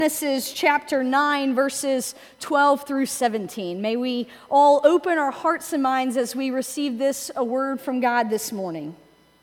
Genesis chapter 9, verses 12 through 17. May we all open our hearts and minds as we receive a word from God this morning.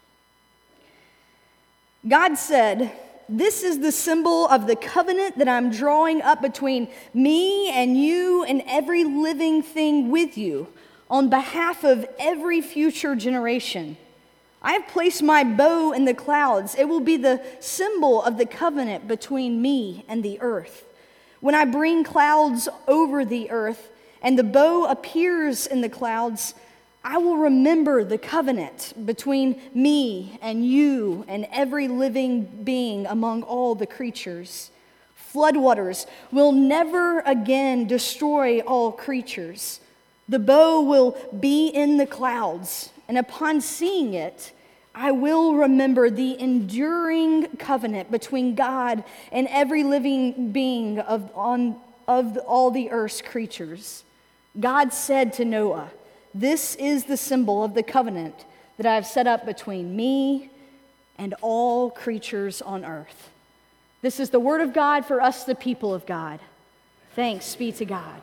God said, "This is the symbol of the covenant that I'm drawing up between me and you and every living thing with you on behalf of every future generation. I have placed my bow in the clouds. It will be the symbol of the covenant between me and the earth. When I bring clouds over the earth and the bow appears in the clouds, I will remember the covenant between me and you and every living being among all the creatures. Floodwaters will never again destroy all creatures. The bow will be in the clouds, and upon seeing it, I will remember the enduring covenant between God and every living being of all the earth's creatures." God said to Noah, "This is the symbol of the covenant that I have set up between me and all creatures on earth." This is the word of God for us, the people of God. Thanks be to God.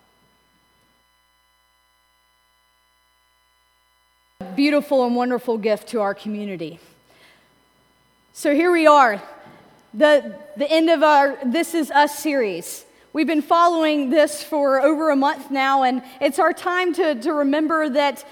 Beautiful and wonderful gift to our community. So here we are, the end of our This Is Us series. We've been following this for over a month now, and it's our time to remember that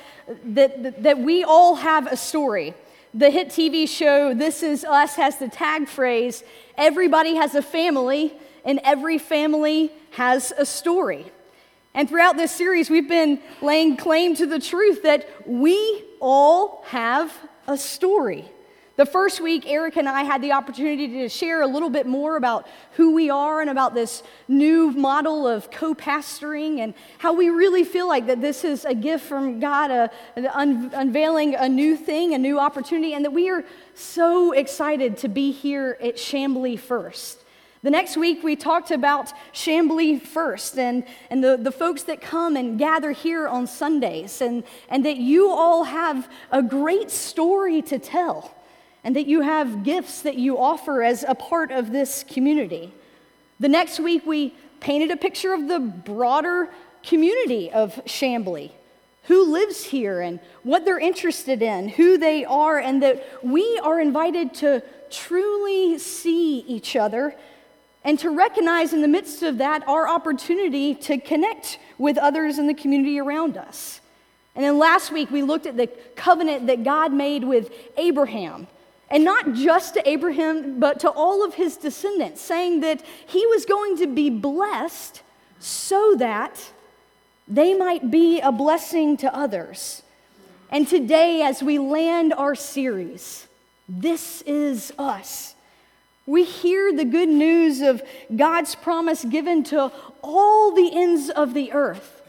we all have a story. The hit TV show This Is Us has the tag phrase, "Everybody has a family, and every family has a story." And throughout this series, we've been laying claim to the truth that we all have a story. The first week, Eric and I had the opportunity to share a little bit more about who we are and about this new model of co-pastoring and how we really feel like that this is a gift from God, unveiling a new thing, a new opportunity, and that we are so excited to be here at Chamblee First. The next week, we talked about Chamblee First and the folks that come and gather here on Sundays, and that you all have a great story to tell, and that you have gifts that you offer as a part of this community. The next week, we painted a picture of the broader community of Chamblee, who lives here and what they're interested in, who they are, and that we are invited to truly see each other and to recognize in the midst of that our opportunity to connect with others in the community around us. And then last week, we looked at the covenant that God made with Abraham. And not just to Abraham, but to all of his descendants, saying that he was going to be blessed so that they might be a blessing to others. And today, as we land our series, This Is Us, we hear the good news of God's promise given to all the ends of the earth,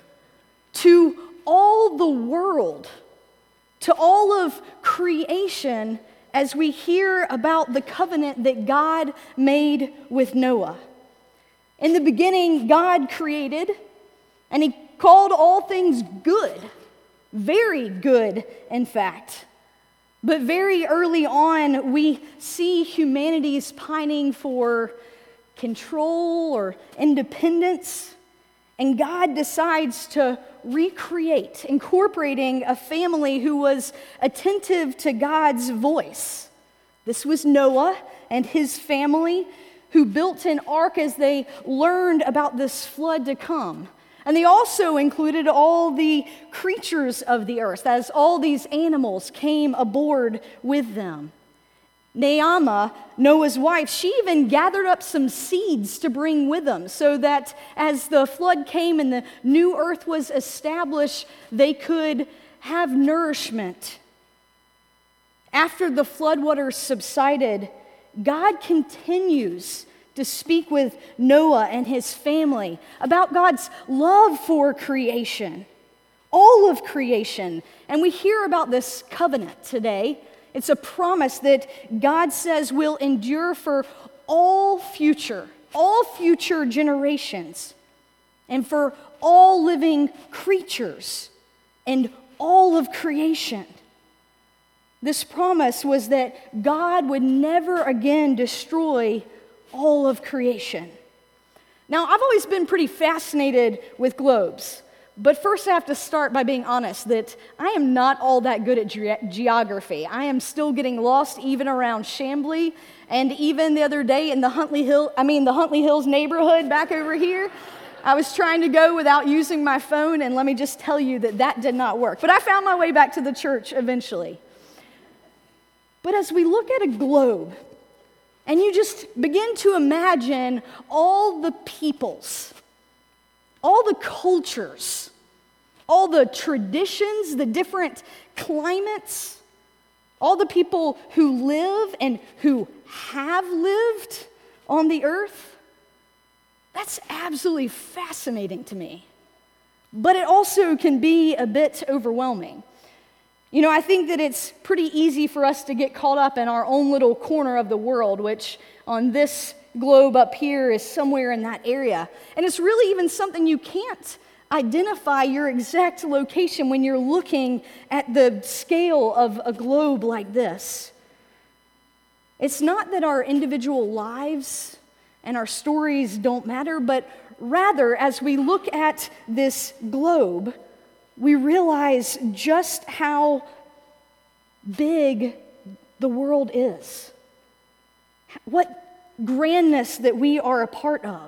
to all the world, to all of creation, as we hear about the covenant that God made with Noah. In the beginning, God created, and He called all things good, very good, in fact. But very early on, we see humanity's pining for control or independence, and God decides to recreate, incorporating a family who was attentive to God's voice. This was Noah and his family, who built an ark as they learned about this flood to come. And they also included all the creatures of the earth, as all these animals came aboard with them. Naamah, Noah's wife, she even gathered up some seeds to bring with them so that as the flood came and the new earth was established, they could have nourishment. After the floodwaters subsided, God continues to speak with Noah and his family about God's love for creation, all of creation. And we hear about this covenant today. It's a promise that God says will endure for all future generations, and for all living creatures and all of creation. This promise was that God would never again destroy all of creation. Now, I've always been pretty fascinated with globes, but first I have to start by being honest that I am not all that good at geography. I am still getting lost even around Chamblee, and even the other day in the Huntley Hills neighborhood back over here, I was trying to go without using my phone, and let me just tell you that did not work. But I found my way back to the church eventually. But as we look at a globe, and you just begin to imagine all the peoples, all the cultures, all the traditions, the different climates, all the people who live and who have lived on the earth, that's absolutely fascinating to me. But it also can be a bit overwhelming. You know, I think that it's pretty easy for us to get caught up in our own little corner of the world, which on this globe up here is somewhere in that area. And it's really even something you can't identify your exact location when you're looking at the scale of a globe like this. It's not that our individual lives and our stories don't matter, but rather, as we look at this globe, we realize just how big the world is. What grandness that we are a part of.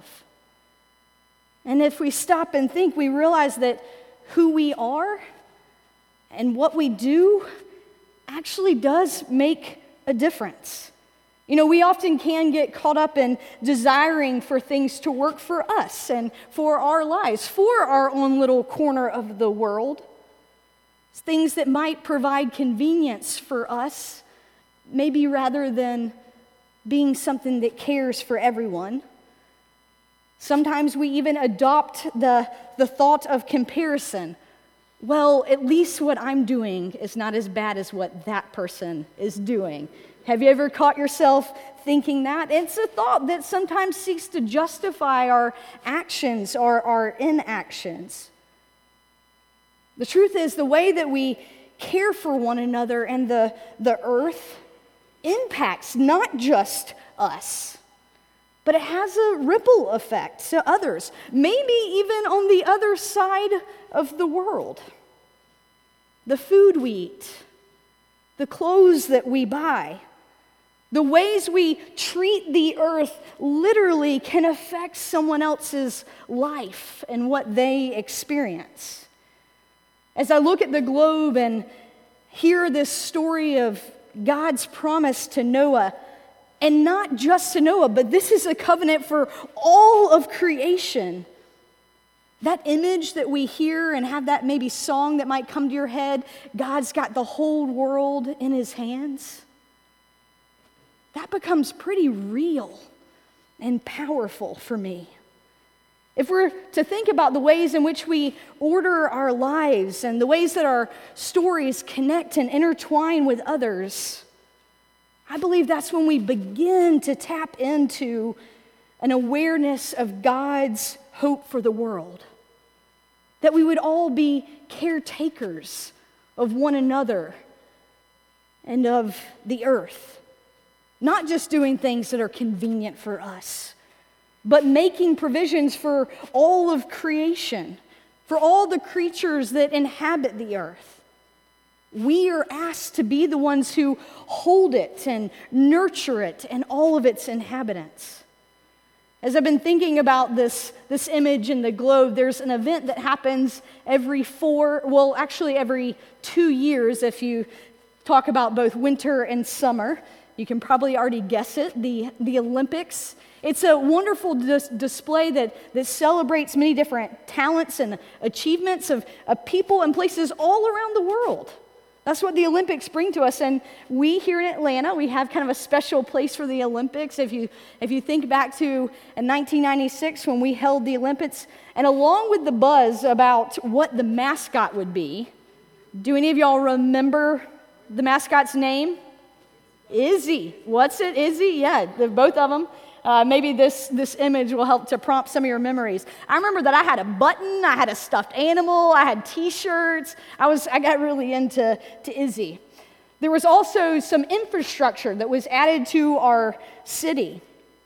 And if we stop and think, we realize that who we are and what we do actually does make a difference. You know, we often can get caught up in desiring for things to work for us and for our lives, for our own little corner of the world. Things that might provide convenience for us, maybe rather than being something that cares for everyone. Sometimes we even adopt the thought of comparison. Well, at least what I'm doing is not as bad as what that person is doing. Have you ever caught yourself thinking that? It's a thought that sometimes seeks to justify our actions or our inactions. The truth is, the way that we care for one another and the earth impacts not just us, but it has a ripple effect to others, maybe even on the other side of the world. The food we eat, the clothes that we buy, the ways we treat the earth literally can affect someone else's life and what they experience. As I look at the globe and hear this story of God's promise to Noah, and not just to Noah, but this is a covenant for all of creation. That image that we hear and have that maybe song that might come to your head, God's got the whole world in his hands. That becomes pretty real and powerful for me. If we're to think about the ways in which we order our lives and the ways that our stories connect and intertwine with others, I believe that's when we begin to tap into an awareness of God's hope for the world. That we would all be caretakers of one another and of the earth. Not just doing things that are convenient for us, but making provisions for all of creation, for all the creatures that inhabit the earth. We are asked to be the ones who hold it and nurture it and all of its inhabitants. As I've been thinking about this image in the globe, there's an event that happens every 2 years if you talk about both winter and summer. You can probably already guess it, the Olympics. It's a wonderful display that celebrates many different talents and achievements of people and places all around the world. That's what the Olympics bring to us. And we here in Atlanta, we have kind of a special place for the Olympics. If you think back to in 1996 when we held the Olympics, and along with the buzz about what the mascot would be, do any of y'all remember the mascot's name? Izzy. What's it? Izzy? Yeah, both of them. Maybe this image will help to prompt some of your memories. I remember that I had a button, I had a stuffed animal, I had T-shirts. I got really into Izzy. There was also some infrastructure that was added to our city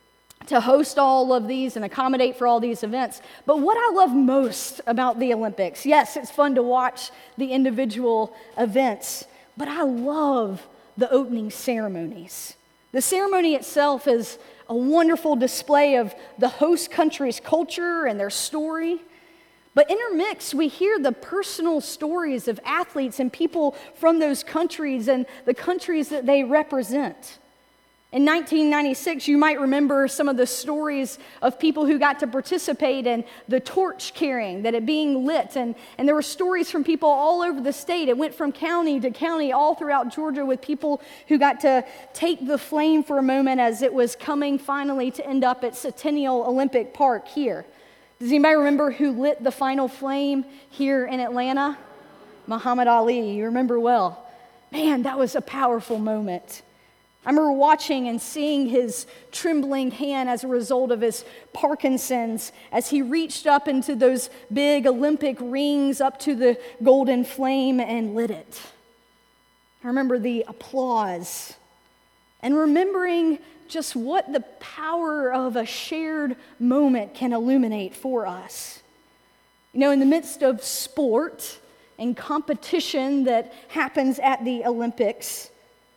to host all of these and accommodate for all these events. But what I love most about the Olympics, yes, it's fun to watch the individual events, but I love the opening ceremonies. The ceremony itself is a wonderful display of the host country's culture and their story. But intermixed, we hear the personal stories of athletes and people from those countries and the countries that they represent. In 1996, you might remember some of the stories of people who got to participate in the torch carrying, that it being lit. And there were stories from people all over the state. It went from county to county all throughout Georgia with people who got to take the flame for a moment as it was coming finally to end up at Centennial Olympic Park here. Does anybody remember who lit the final flame here in Atlanta? Muhammad Ali, you remember well. Man, that was a powerful moment. I remember watching and seeing his trembling hand as a result of his Parkinson's as he reached up into those big Olympic rings up to the golden flame and lit it. I remember the applause and remembering just what the power of a shared moment can illuminate for us. You know, in the midst of sport and competition that happens at the Olympics,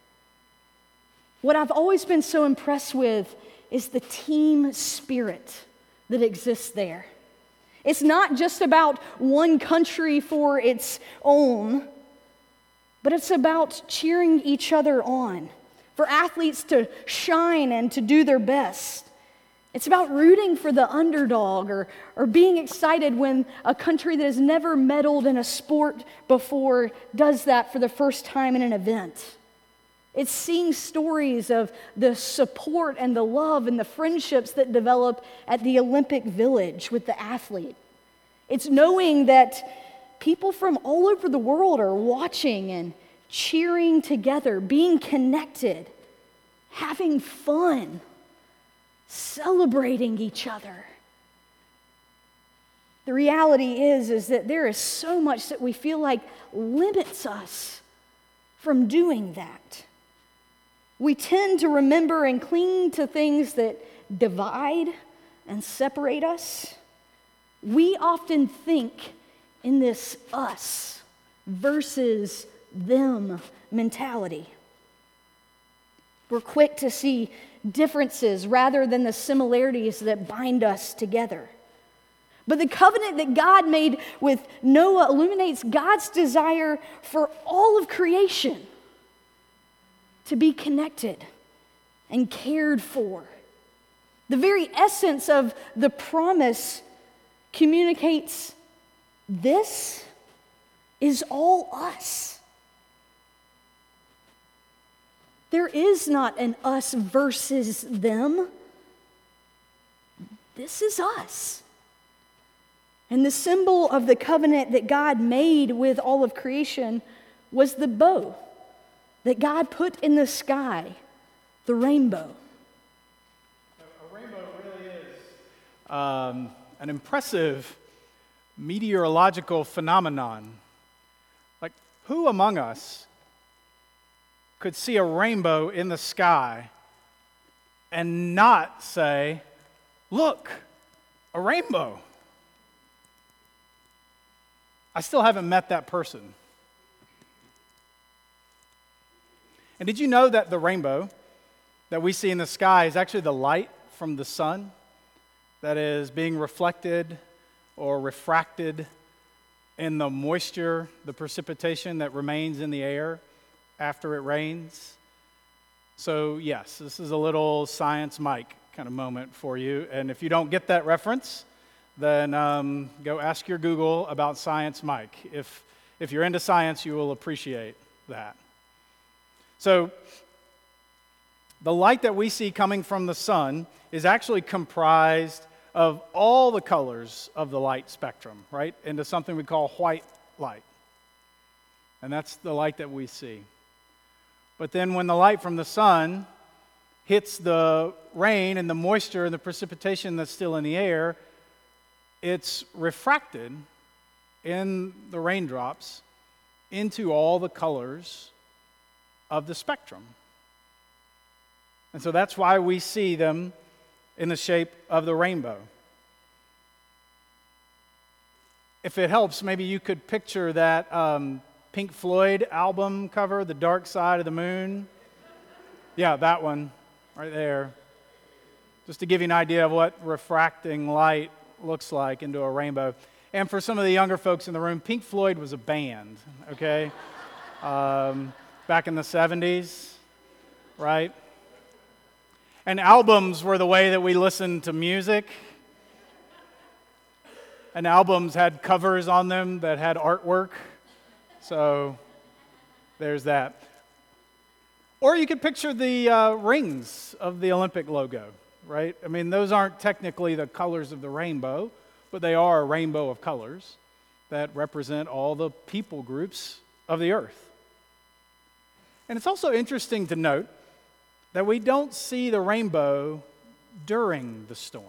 what I've always been so impressed with is the team spirit that exists there. It's not just about one country for its own, but it's about cheering each other on, for athletes to shine and to do their best. It's about rooting for the underdog or being excited when a country that has never medaled in a sport before does that for the first time in an event. It's seeing stories of the support and the love and the friendships that develop at the Olympic Village with the athlete. It's knowing that people from all over the world are watching and cheering together, being connected, having fun, celebrating each other. The reality is that there is so much that we feel like limits us from doing that. We tend to remember and cling to things that divide and separate us. We often think in this us versus them mentality. We're quick to see differences rather than the similarities that bind us together. But the covenant that God made with Noah illuminates God's desire for all of creation to be connected and cared for. The very essence of the promise communicates this is all us. There is not an us versus them. This is us. And the symbol of the covenant that God made with all of creation was the bow that God put in the sky, the rainbow. A rainbow really is an impressive meteorological phenomenon. Like, who among us could see a rainbow in the sky and not say, "Look, a rainbow"? I still haven't met that person. And did you know that the rainbow that we see in the sky is actually the light from the sun that is being reflected or refracted in the moisture, the precipitation that remains in the air after it rains? So yes, this is a little Science Mike kind of moment for you. And if you don't get that reference, then go ask your Google about Science Mike. If you're into science, you will appreciate that. So the light that we see coming from the sun is actually comprised of all the colors of the light spectrum, right, into something we call white light. And that's the light that we see. But then when the light from the sun hits the rain and the moisture and the precipitation that's still in the air, it's refracted in the raindrops into all the colors of the spectrum. And so that's why we see them in the shape of the rainbow. If it helps, maybe you could picture that Pink Floyd album cover, The Dark Side of the Moon. Yeah, that one right there. Just to give you an idea of what refracting light looks like into a rainbow. And for some of the younger folks in the room, Pink Floyd was a band, okay? Back in the 70s, right? And albums were the way that we listened to music. And albums had covers on them that had artwork. So there's that. Or you could picture the rings of the Olympic logo, right? I mean, those aren't technically the colors of the rainbow, but they are a rainbow of colors that represent all the people groups of the earth. And it's also interesting to note that we don't see the rainbow during the storm,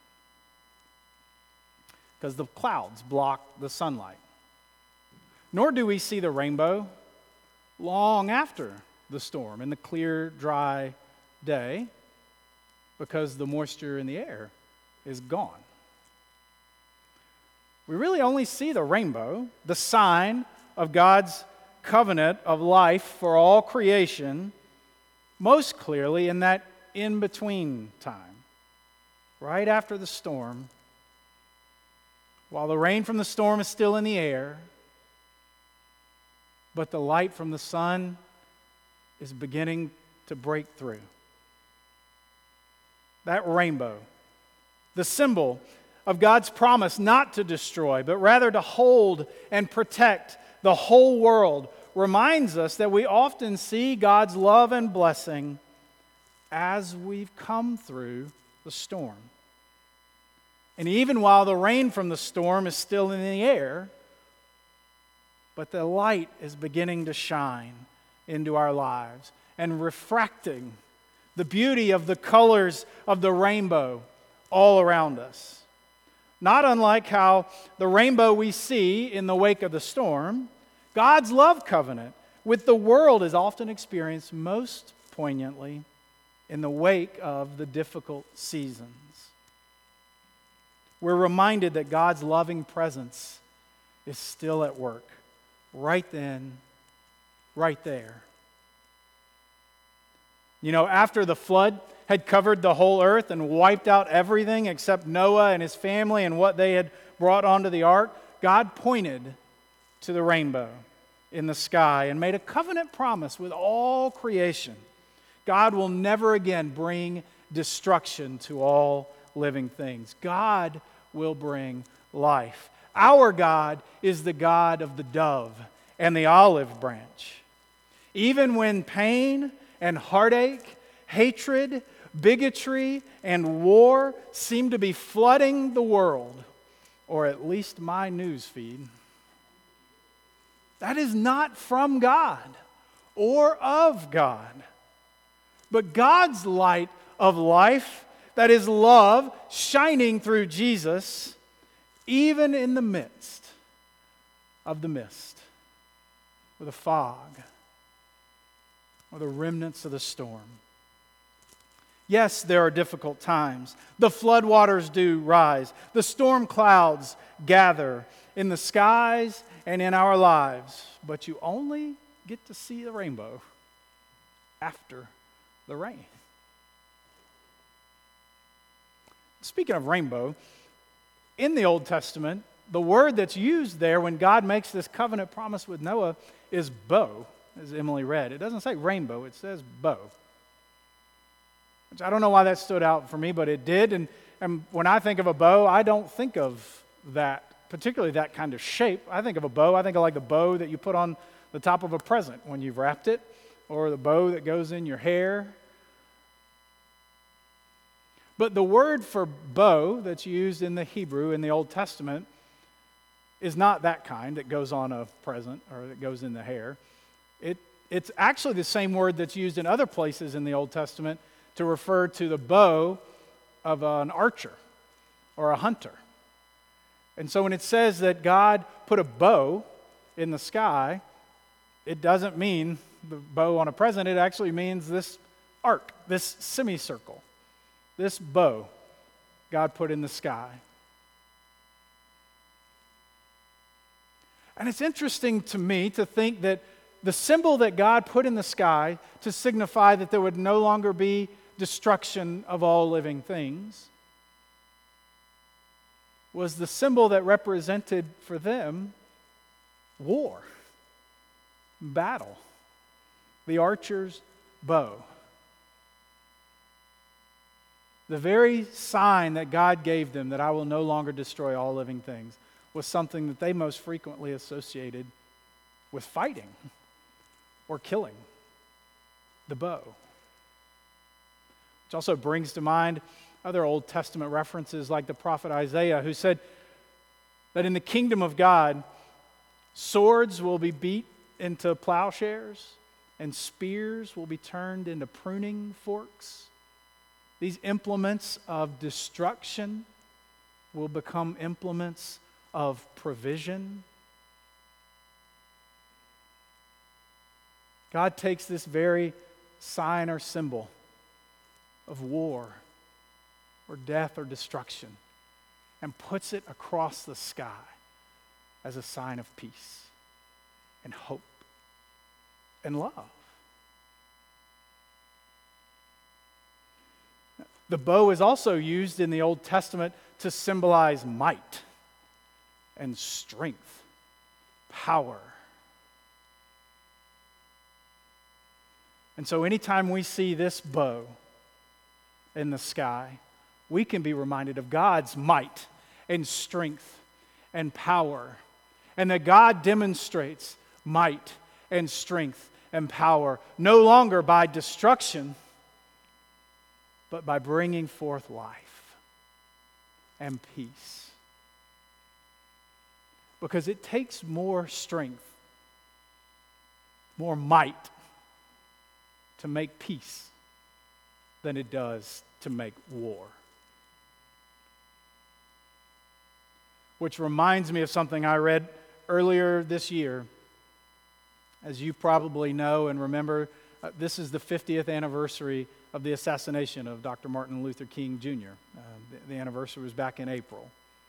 because the clouds block the sunlight. Nor do we see the rainbow long after the storm, in the clear, dry day, because the moisture in the air is gone. We really only see the rainbow, the sign of God's covenant of life for all creation, most clearly in that in-between time, right after the storm. While the rain from the storm is still in the air, but the light from the sun is beginning to break through. That rainbow, the symbol of God's promise not to destroy, but rather to hold and protect the whole world, reminds us that we often see God's love and blessing as we've come through the storm. And even while the rain from the storm is still in the air, but the light is beginning to shine into our lives and refracting the beauty of the colors of the rainbow all around us. Not unlike how the rainbow we see in the wake of the storm, God's love covenant with the world is often experienced most poignantly in the wake of the difficult seasons. We're reminded that God's loving presence is still at work, right then, right there. You know, after the flood had covered the whole earth and wiped out everything except Noah and his family and what they had brought onto the ark, God pointed to the rainbow in the sky and made a covenant promise with all creation. God will never again bring destruction to all living things. God will bring life. Our God is the God of the dove and the olive branch. Even when pain and heartache, hatred, bigotry, and war seem to be flooding the world, or at least my news feed, that is not from God or of God. But God's light of life, that is love, shining through Jesus, even in the midst of the mist, or the fog, or the remnants of the storm. Yes, there are difficult times. The floodwaters do rise. The storm clouds gather in the skies and in our lives. But you only get to see the rainbow after the rain. Speaking of rainbow, in the Old Testament, the word that's used there when God makes this covenant promise with Noah is bow, as Emily read. It doesn't say rainbow, it says bow. Which I don't know why that stood out for me, but it did. And when I think of a bow, I don't think of that, particularly that kind of shape. I think of a bow, I think of like the bow that you put on the top of a present when you've wrapped it, or the bow that goes in your hair. But the word for bow that's used in the Hebrew in the Old Testament is not that kind that goes on a present or that goes in the hair. It's actually the same word that's used in other places in the Old Testament to refer to the bow of an archer or a hunter. And so when it says that God put a bow in the sky, it doesn't mean the bow on a present. It actually means this arc, this semicircle, this bow God put in the sky. And it's interesting to me to think that the symbol that God put in the sky to signify that there would no longer be destruction of all living things was the symbol that represented for them war, battle, the archer's bow. The very sign that God gave them, that I will no longer destroy all living things, was something that they most frequently associated with fighting or killing, the bow. Which also brings to mind other Old Testament references like the prophet Isaiah, who said that in the kingdom of God, swords will be beat into plowshares and spears will be turned into pruning forks. These implements of destruction will become implements of provision. God takes this very sign or symbol of war or death or destruction and puts it across the sky as a sign of peace and hope and love. The bow is also used in the Old Testament to symbolize might and strength, power. And so anytime we see this bow in the sky, we can be reminded of God's might and strength and power, and that God demonstrates might and strength and power no longer by destruction, but by bringing forth life and peace. Because it takes more strength, more might to make peace than it does to make war. Which reminds me of something I read earlier this year. As you probably know and remember, this is the 50th anniversary of the assassination of Dr. Martin Luther King Jr. The anniversary was back in April.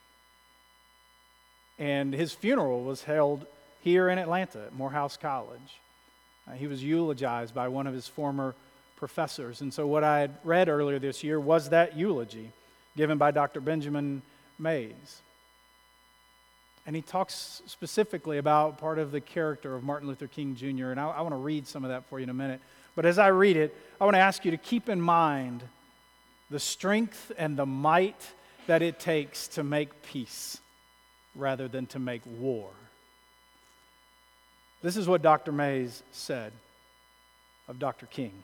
And his funeral was held here in Atlanta at Morehouse College. He was eulogized by one of his former professors. And so what I had read earlier this year was that eulogy given by Dr. Benjamin Mays. And he talks specifically about part of the character of Martin Luther King Jr., and I want to read some of that for you in a minute. But as I read it, I want to ask you to keep in mind the strength and the might that it takes to make peace rather than to make war. This is what Dr. Mays said of Dr. King.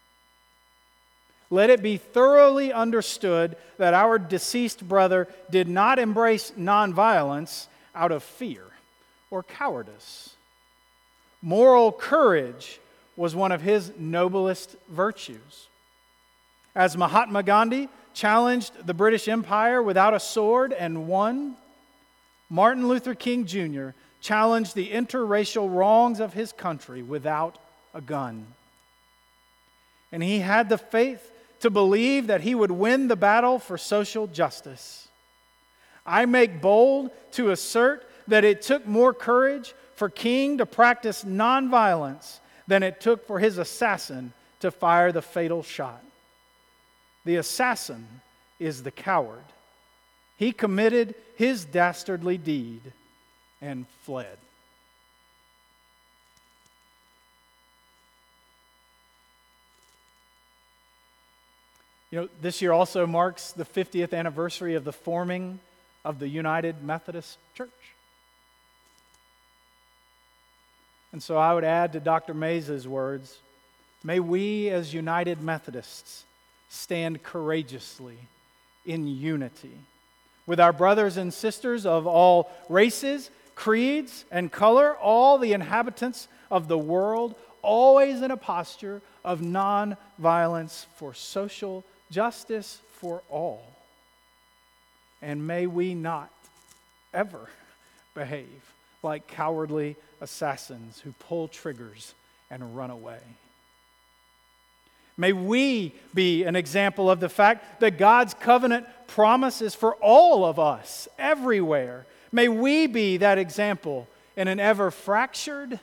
Let it be thoroughly understood that our deceased brother did not embrace nonviolence out of fear or cowardice. Moral courage was one of his noblest virtues. As Mahatma Gandhi challenged the British Empire without a sword and won, Martin Luther King Jr. challenged the interracial wrongs of his country without a gun. And he had the faith to believe that he would win the battle for social justice. I make bold to assert that it took more courage for King to practice nonviolence than it took for his assassin to fire the fatal shot. The assassin is the coward. He committed his dastardly deed and fled. This year also marks the 50th anniversary of the forming of the United Methodist Church. And so I would add to Dr. Mays' words, may we as United Methodists stand courageously in unity with our brothers and sisters of all races, creeds, and color, all the inhabitants of the world, always in a posture of non-violence for social justice for all. And may we not ever behave like cowardly assassins who pull triggers and run away. May we be an example of the fact that God's covenant promise is for all of us, everywhere. May we be that example in an ever fracturing,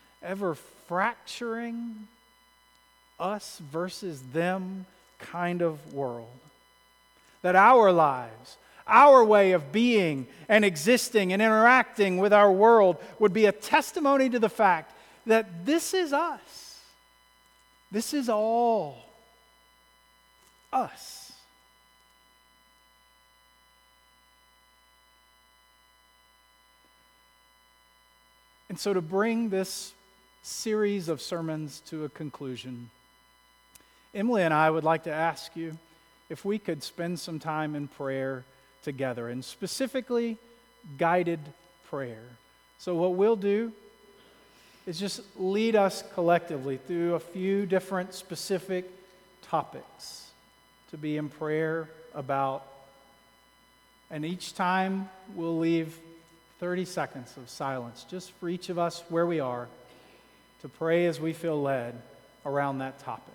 us versus them kind of world. That our lives, our way of being and existing and interacting with our world would be a testimony to the fact that this is us. This is all us. And so, to bring this series of sermons to a conclusion, Emily and I would like to ask you if we could spend some time in prayer together, and specifically guided prayer. So what we'll do is just lead us collectively through a few different specific topics to be in prayer about. And each time we'll leave 30 seconds of silence just for each of us where we are to pray as we feel led around that topic.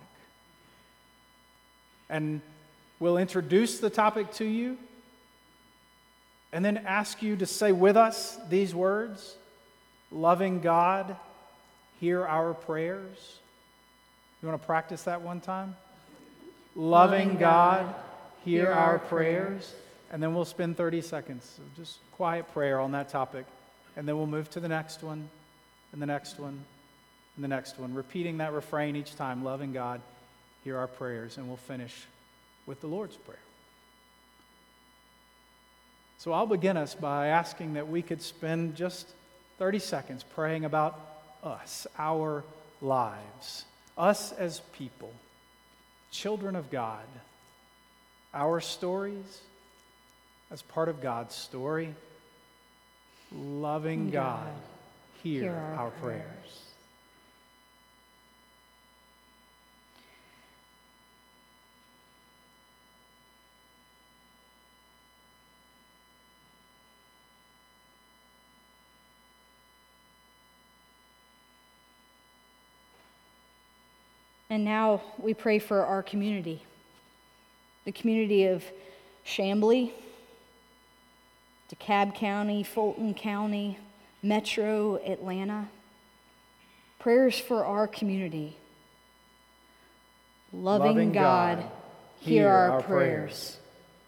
And we'll introduce the topic to you and then ask you to say with us these words: loving God, hear our prayers. You want to practice that one time? Loving God, hear our prayers. And then we'll spend 30 seconds of just quiet prayer on that topic. And then we'll move to the next one, and the next one, and the next one, repeating that refrain each time: loving God, hear our prayers. And we'll finish with the Lord's Prayer. So I'll begin us by asking that we could spend just 30 seconds praying about us, our lives, us as people, children of God, our stories as part of God's story. Loving God, hear our prayers. And now we pray for our community, the community of Chamblee, DeKalb County, Fulton County, Metro Atlanta. Prayers for our community. Loving God, hear our prayers.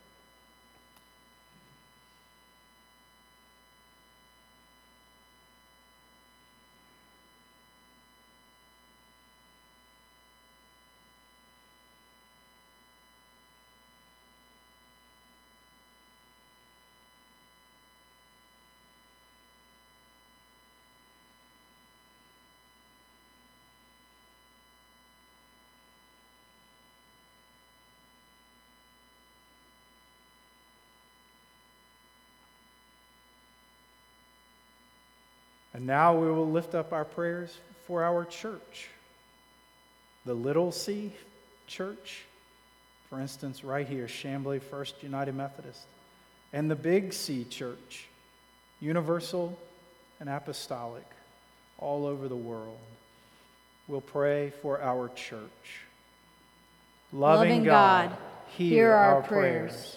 And now we will lift up our prayers for our church. The Little C Church, for instance, right here, Chamblee First United Methodist. And the Big C Church, Universal and Apostolic, all over the world. We'll pray for our church. Loving God, hear our prayers.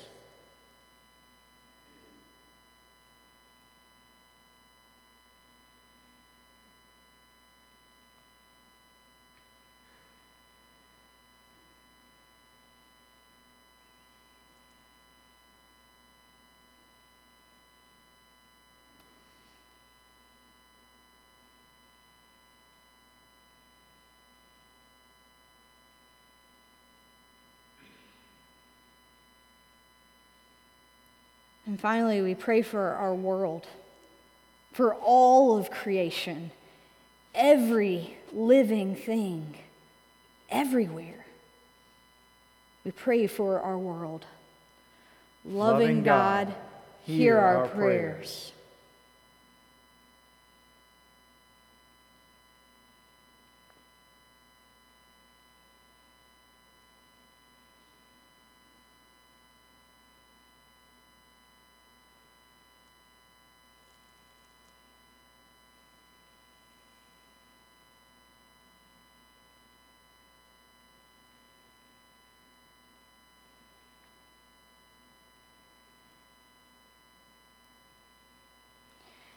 And finally, we pray for our world, for all of creation, every living thing, everywhere. We pray for our world. Loving God, hear our prayers.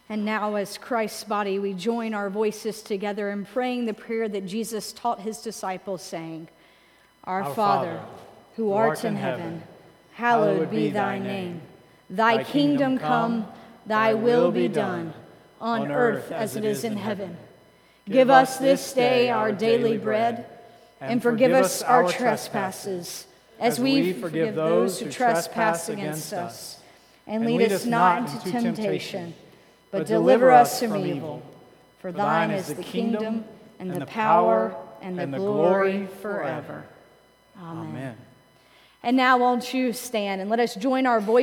And now, as Christ's body, we join our voices together in praying the prayer that Jesus taught his disciples, saying, Our Father, who art in heaven, hallowed be thy name. Thy kingdom come, thy will be done, on earth as it is in heaven. Give us this day our daily bread, and forgive us our trespasses, as we forgive those who trespass against us. And lead us not into temptation, but deliver us from evil. For thine is the kingdom, and the power, and the glory forever. Amen. And now won't you stand and let us join our voices